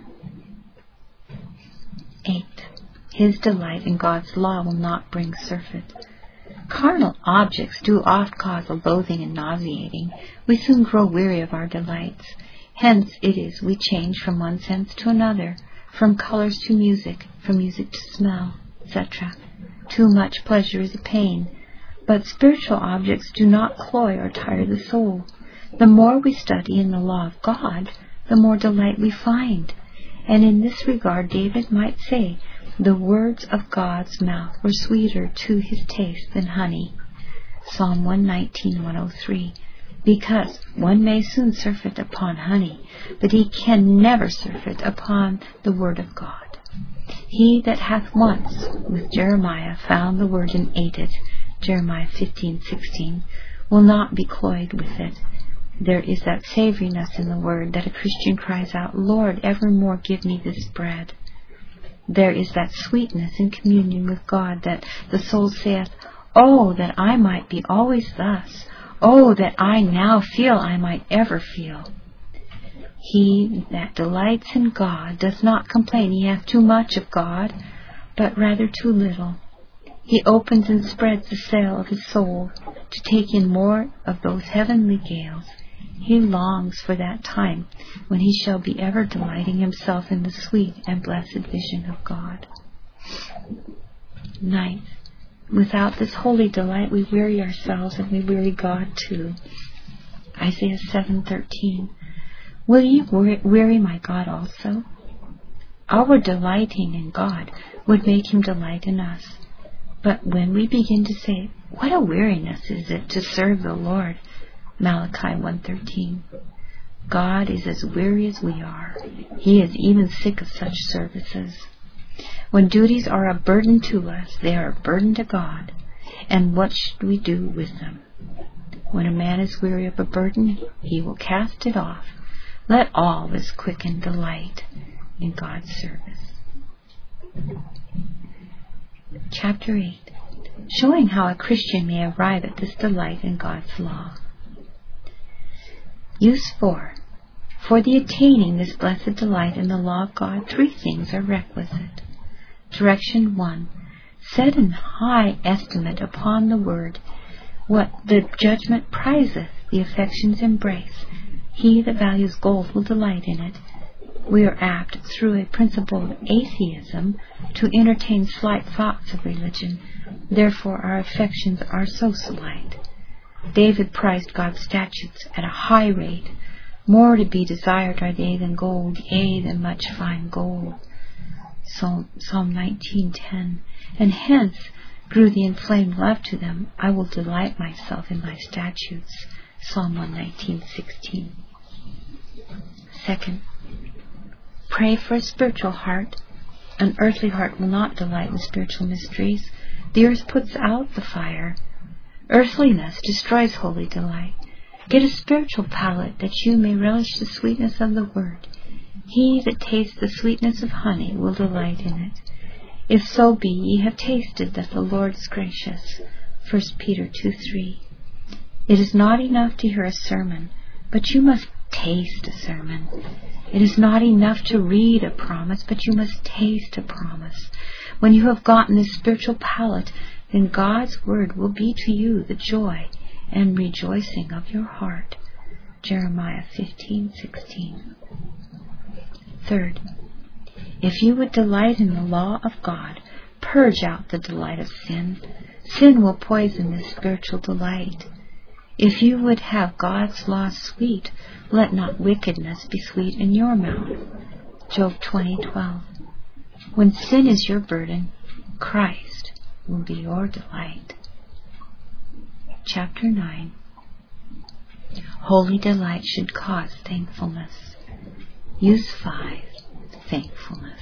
Eight, His delight in God's law will not bring surfeit. Carnal objects do oft cause a loathing and nauseating. We soon grow weary of our delights. Hence it is we change from one sense to another, from colors to music, from music to smell, et cetera. Too much pleasure is a pain. But spiritual objects do not cloy or tire the soul. The more we study in the law of God, the more delight we find. And in this regard David might say, the words of God's mouth were sweeter to his taste than honey. Psalm one nineteen, one oh three. Because one may soon surfeit upon honey, but he can never surfeit upon the word of God. He that hath once, with Jeremiah, found the word and ate it, Jeremiah fifteen sixteen, will not be cloyed with it. There is that savoriness in the word that a Christian cries out, Lord, evermore give me this bread. There is that sweetness in communion with God that the soul saith, Oh, that I might be always thus. Oh, that I now feel I might ever feel. He that delights in God does not complain he hath too much of God, but rather too little. He opens and spreads the sail of his soul to take in more of those heavenly gales. He longs for that time when he shall be ever delighting himself in the sweet and blessed vision of God. Ninth, without this holy delight we weary ourselves and we weary God too. Isaiah seven thirteen. Will ye weary my God also? Our delighting in God would make Him delight in us. But when we begin to say, what a weariness is it to serve the Lord, Malachi one thirteen. God is as weary as we are. He is even sick of such services. When duties are a burden to us, they are a burden to God. And what should we do with them? When a man is weary of a burden, he will cast it off. Let all this quicken delight in God's service. Chapter eight. Showing how a Christian may arrive at this delight in God's law. Use four. For the attaining this blessed delight in the law of God, three things are requisite. Direction one. Set an high estimate upon the word. What the judgment prizeth, the affections embrace. He that values gold will delight in it. We are apt, through a principle of atheism, to entertain slight thoughts of religion. Therefore our affections are so slight. David prized God's statutes at a high rate. More to be desired are they than gold, yea, than much fine gold. Psalm, Psalm nineteen ten. And hence grew the inflamed love to them. I will delight myself in thy statutes. Psalm one nineteen sixteen. Second, pray for a spiritual heart. An earthly heart will not delight in spiritual mysteries. The earth puts out the fire. Earthliness destroys holy delight. Get a spiritual palate, that you may relish the sweetness of the word. He that tastes the sweetness of honey will delight in it. If so be ye have tasted that the Lord is gracious. First Peter two three. It is not enough to hear a sermon, but you must taste a sermon. It is not enough to read a promise, but you must taste a promise. When you have gotten this spiritual palate, then God's word will be to you the joy and rejoicing of your heart. Jeremiah fifteen sixteen. Third, if you would delight in the law of God, purge out the delight of sin. Sin will poison this spiritual delight. If you would have God's law sweet, let not wickedness be sweet in your mouth. Job twenty twelve. When sin is your burden, Christ will be your delight. Chapter nine. Holy delight should cause thankfulness. Use five. Thankfulness.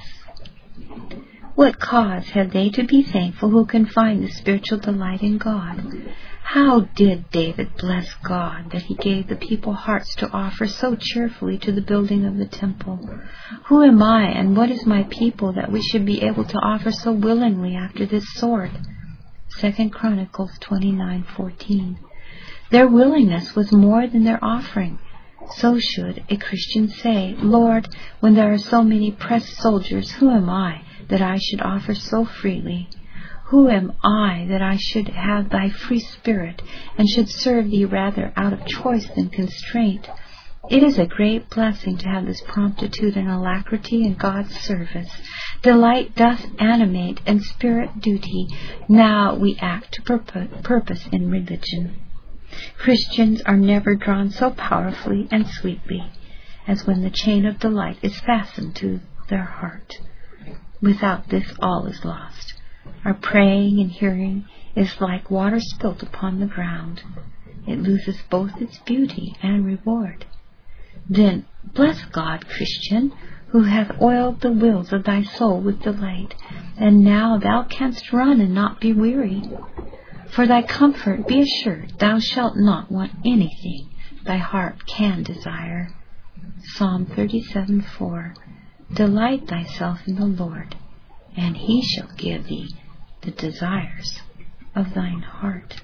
What cause have they to be thankful who can find the spiritual delight in God? How did David bless God that he gave the people hearts to offer so cheerfully to the building of the temple? Who am I and what is my people that we should be able to offer so willingly after this sort? Second Chronicles twenty-nine fourteen. Their willingness was more than their offering. So should a Christian say, Lord, when there are so many pressed soldiers, who am I that I should offer so freely? Who am I that I should have thy free spirit, and should serve thee rather out of choice than constraint? It is a great blessing to have this promptitude and alacrity in God's service. Delight doth animate, and spirit duty. Now we act to purpo- purpose in religion. Christians are never drawn so powerfully and sweetly as when the chain of delight is fastened to their heart. Without this, all is lost. Our praying and hearing is like water spilt upon the ground. It loses both its beauty and reward. Then bless God, Christian, who hath oiled the wheels of thy soul with delight, and now thou canst run and not be weary. For thy comfort be assured thou shalt not want anything thy heart can desire. Psalm thirty-seven four. Delight thyself in the Lord, and he shall give thee the desires of thine heart.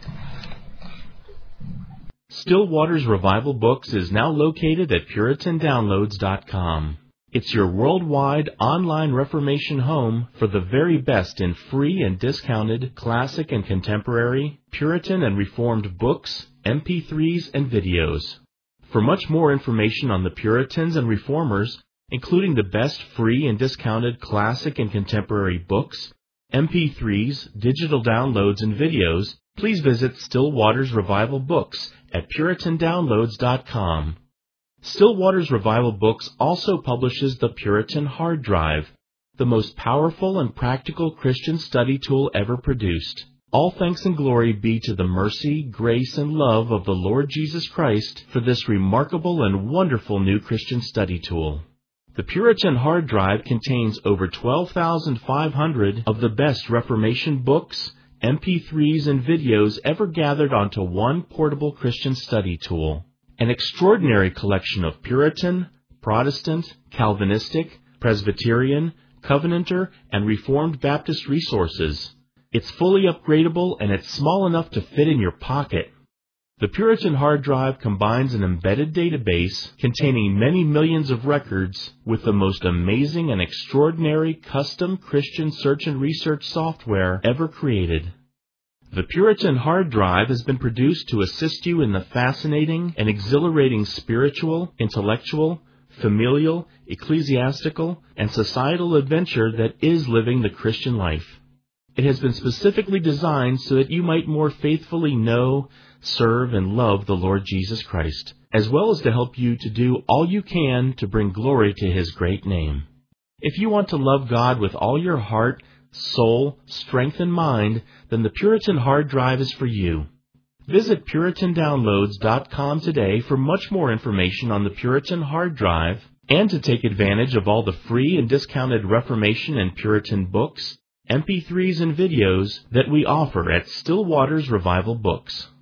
Still Waters Revival Books is now located at Puritan Downloads dot com. It's your worldwide online Reformation home for the very best in free and discounted classic and contemporary, Puritan and Reformed books, M P threes, and videos. For much more information on the Puritans and Reformers, including the best free and discounted classic and contemporary books, M P threes, digital downloads, and videos, please visit Still Waters Revival Books at Puritan Downloads dot com. Still Waters Revival Books also publishes the Puritan Hard Drive, the most powerful and practical Christian study tool ever produced. All thanks and glory be to the mercy, grace, and love of the Lord Jesus Christ for this remarkable and wonderful new Christian study tool. The Puritan Hard Drive contains over twelve thousand five hundred of the best Reformation books, M P threes, and videos ever gathered onto one portable Christian study tool. An extraordinary collection of Puritan, Protestant, Calvinistic, Presbyterian, Covenanter, and Reformed Baptist resources. It's fully upgradable and it's small enough to fit in your pocket. The Puritan hard drive combines an embedded database containing many millions of records with the most amazing and extraordinary custom Christian search and research software ever created. The Puritan hard drive has been produced to assist you in the fascinating and exhilarating spiritual, intellectual, familial, ecclesiastical, and societal adventure that is living the Christian life. It has been specifically designed so that you might more faithfully know, serve, and love the Lord Jesus Christ, as well as to help you to do all you can to bring glory to His great name. If you want to love God with all your heart, soul, strength, and mind, then the Puritan hard drive is for you. Visit Puritan Downloads dot com today for much more information on the Puritan hard drive and to take advantage of all the free and discounted Reformation and Puritan books, M P threes, and videos that we offer at Still Waters Revival Books.